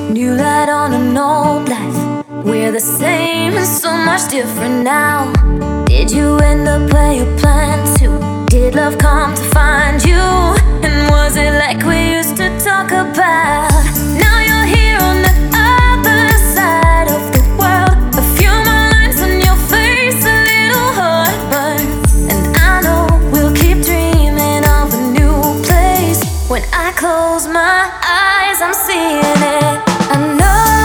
New light on an old life. We're the same and so much different now. Did you end up where you planned to? Did love come to find you? And was it like we used to talk about? Now you're here on the other side of the world. A few more lines on your face, a little heartburn. And I know we'll keep dreaming of a new place. When I close my eyes, I'm seeing it. I know